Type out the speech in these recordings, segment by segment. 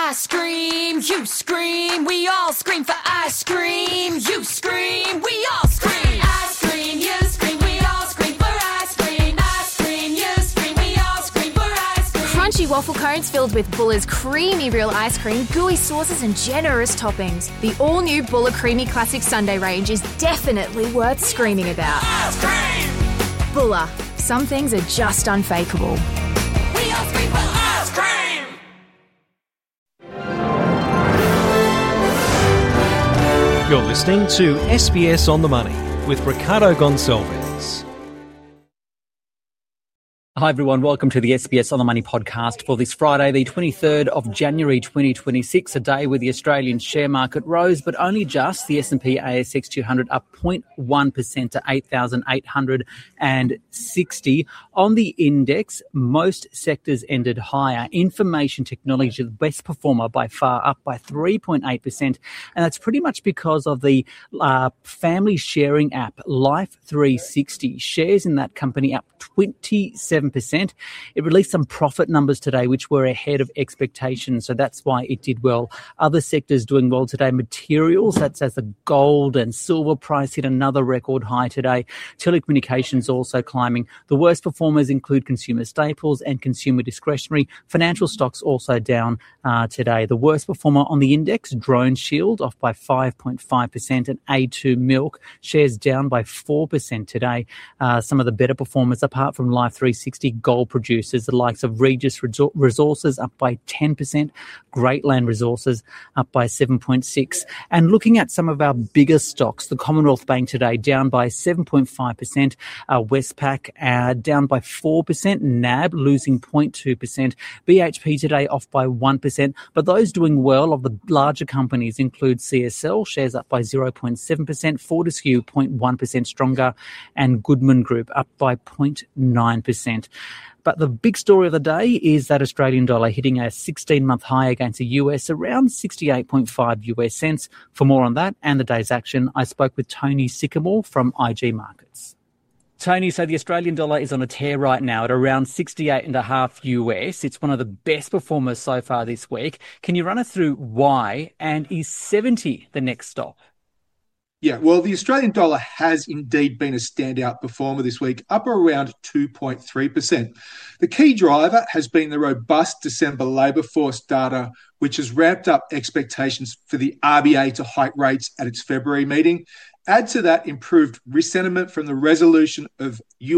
ice cream, you scream, we all scream for ice cream. You scream, we all scream. Ice cream, you scream, we all scream for ice cream. Ice cream, you scream, we all scream for ice cream. Crunchy waffle cones filled with Buller's creamy real ice cream, gooey sauces and generous toppings. The all-new Buller Creamy Classic Sundae range is definitely worth screaming about. Ice cream! Buller. Some things are just unfakeable. We all scream for ice cream! You're listening to SBS On The Money with Ricardo Gonçalves. Hi everyone, welcome to the SBS On The Money podcast for this Friday, the 23rd of January 2026, a day where the Australian share market rose, but only just. The S&P ASX 200 up 0.1% to 8,860. On the index, most sectors ended higher. Information technology, the best performer by far, up by 3.8%, and that's pretty much because of the family sharing app, Life360. Shares in that company up 27%. It released some profit numbers today, which were ahead of expectations, so that's why it did well. Other sectors doing well today, materials, that's as the gold and silver price hit another record high today. Telecommunications also climbing. The worst performers include consumer staples and consumer discretionary. Financial stocks also down today. The worst performer on the index, Drone Shield, off by 5.5%, and A2 Milk shares down by 4% today. Some of the better performers, apart from Life360, gold producers, the likes of Regis Resources up by 10%, Greatland Resources up by 7.6%. And looking at some of our biggest stocks, the Commonwealth Bank today down by 7.5%, Westpac down by 4%, NAB losing 0.2%, BHP today off by 1%. But those doing well of the larger companies include CSL, shares up by 0.7%, Fortescue 0.1% stronger, and Goodman Group up by 0.9%. But the big story of the day is that Australian dollar hitting a 16-month high against the US, around 68.5 US cents. For more on that and the day's action, I spoke with Tony Sycamore from IG Markets. Tony, so the Australian dollar is on a tear right now at around 68.5 US. It's one of the best performers so far this week. Can you run us through why, and is 70 the next stop? Yeah, well, the Australian dollar has indeed been a standout performer this week, up around 2.3%. The key driver has been the robust December labour force data, which has ramped up expectations for the RBA to hike rates at its February meeting. Add to that improved risk sentiment from the resolution of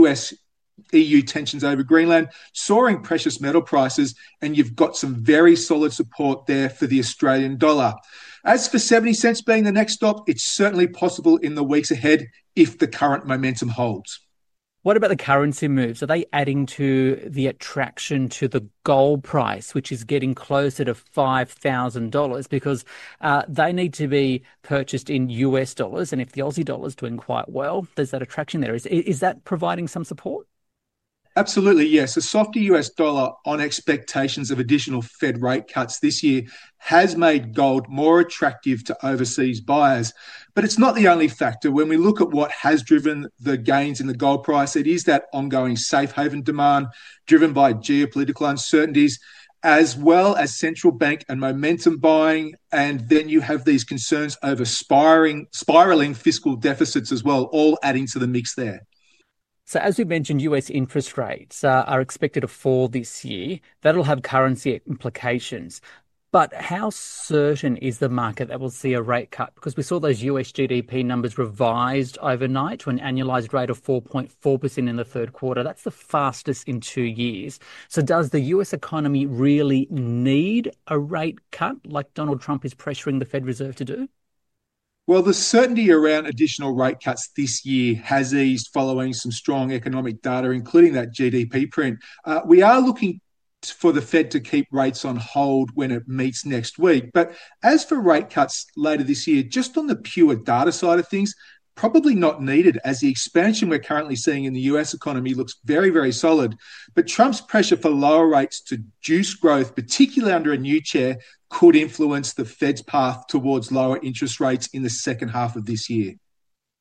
US-EU tensions over Greenland, soaring precious metal prices, and you've got some very solid support there for the Australian dollar. As for 70 cents being the next stop, it's certainly possible in the weeks ahead if the current momentum holds. What about the currency moves? Are they adding to the attraction to the gold price, which is getting closer to $5,000 because they need to be purchased in US dollars? And if the Aussie dollar is doing quite well, there's that attraction there. Is that providing some support? Absolutely, yes. A softer US dollar on expectations of additional Fed rate cuts this year has made gold more attractive to overseas buyers. But it's not the only factor. When we look at what has driven the gains in the gold price, it is that ongoing safe haven demand driven by geopolitical uncertainties, as well as central bank and momentum buying. And then you have these concerns over spiraling fiscal deficits as well, all adding to the mix there. So as we mentioned, US interest rates are expected to fall this year. That'll have currency implications. But how certain is the market that we'll see a rate cut? Because we saw those US GDP numbers revised overnight to an annualised rate of 4.4% in the third quarter. That's the fastest in 2 years. So does the US economy really need a rate cut like Donald Trump is pressuring the Fed Reserve to do? Well, the certainty around additional rate cuts this year has eased following some strong economic data, including that GDP print. We are looking for the Fed to keep rates on hold when it meets next week. But as for rate cuts later this year, just on the pure data side of things, probably not needed, as the expansion we're currently seeing in the US economy looks very, very solid. But Trump's pressure for lower rates to juice growth, particularly under a new chair, could influence the Fed's path towards lower interest rates in the second half of this year.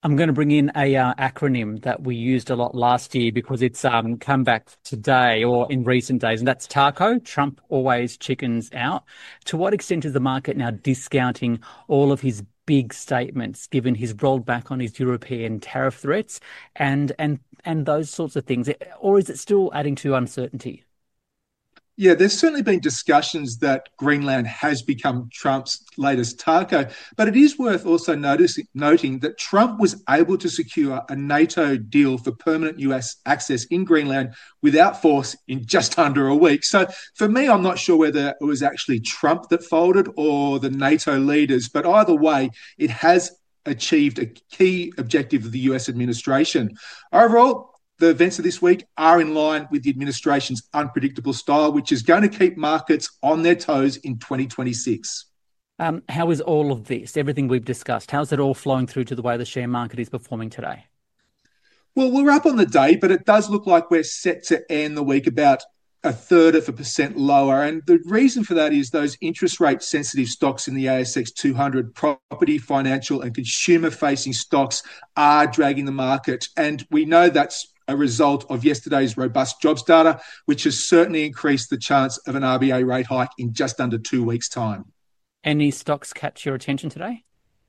I'm going to bring in a acronym that we used a lot last year because it's come back today or in recent days, and that's TACO, Trump always chickens out. To what extent is the market now discounting all of his big statements, given he's rolled back on his European tariff threats and those sorts of things? Or is it still adding to uncertainty? Yeah, there's certainly been discussions that Greenland has become Trump's latest taco, but it is worth also noting that Trump was able to secure a NATO deal for permanent US access in Greenland without force in just under a week. So for me, I'm not sure whether it was actually Trump that folded or the NATO leaders, but either way, it has achieved a key objective of the US administration. Overall, the events of this week are in line with the administration's unpredictable style, which is going to keep markets on their toes in 2026. How is all of this, everything we've discussed, how's it all flowing through to the way the share market is performing today? Well, we're up on the day, but it does look like we're set to end the week about 0.33% lower. And the reason for that is those interest rate sensitive stocks in the ASX 200, property, financial and consumer facing stocks are dragging the market. And we know that's a result of yesterday's robust jobs data, which has certainly increased the chance of an RBA rate hike in just under 2 weeks' time. Any stocks catch your attention today?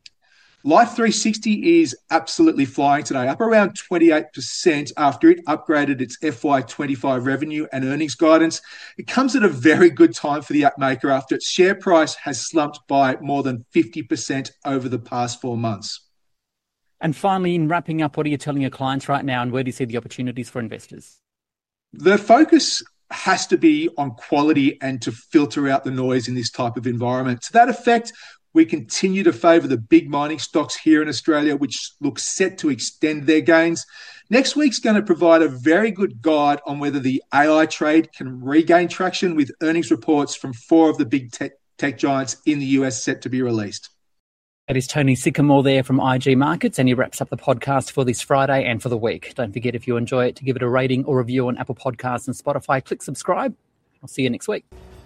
Life360 is absolutely flying today, up around 28% after it upgraded its FY25 revenue and earnings guidance. It comes at a very good time for the app maker after its share price has slumped by more than 50% over the past 4 months. And finally, in wrapping up, what are you telling your clients right now and where do you see the opportunities for investors? The focus has to be on quality and to filter out the noise in this type of environment. To that effect, we continue to favour the big mining stocks here in Australia, which look set to extend their gains. Next week's going to provide a very good guide on whether the AI trade can regain traction with earnings reports from 4 of the big tech giants in the US set to be released. That is Tony Sycamore there from IG Markets, and he wraps up the podcast for this Friday and for the week. Don't forget, if you enjoy it, to give it a rating or review on Apple Podcasts and Spotify. Click subscribe. I'll see you next week.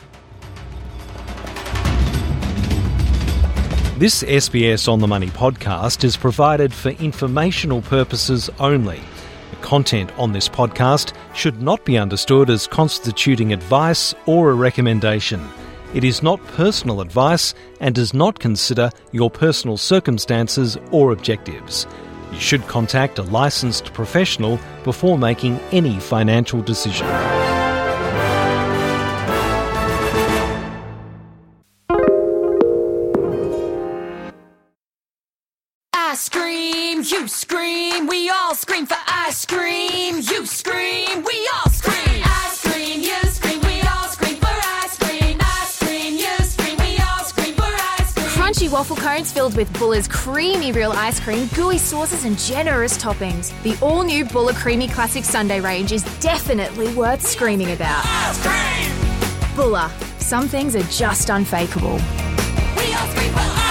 This SBS On The Money podcast is provided for informational purposes only. The content on this podcast should not be understood as constituting advice or a recommendation. It is not personal advice and does not consider your personal circumstances or objectives. You should contact a licensed professional before making any financial decision. Ice cream, you scream, we all scream for ice cream. You scream, we all scream. Ice cream, you scream, we all scream for ice cream. Ice cream, you scream, we all scream for ice cream. Crunchy waffle cones filled with Buller's creamy real ice cream, gooey sauces and generous toppings. The all-new Buller Creamy Classic Sundae range is definitely worth screaming about. Ice cream! Buller, some things are just unfakeable. We all scream for ice cream.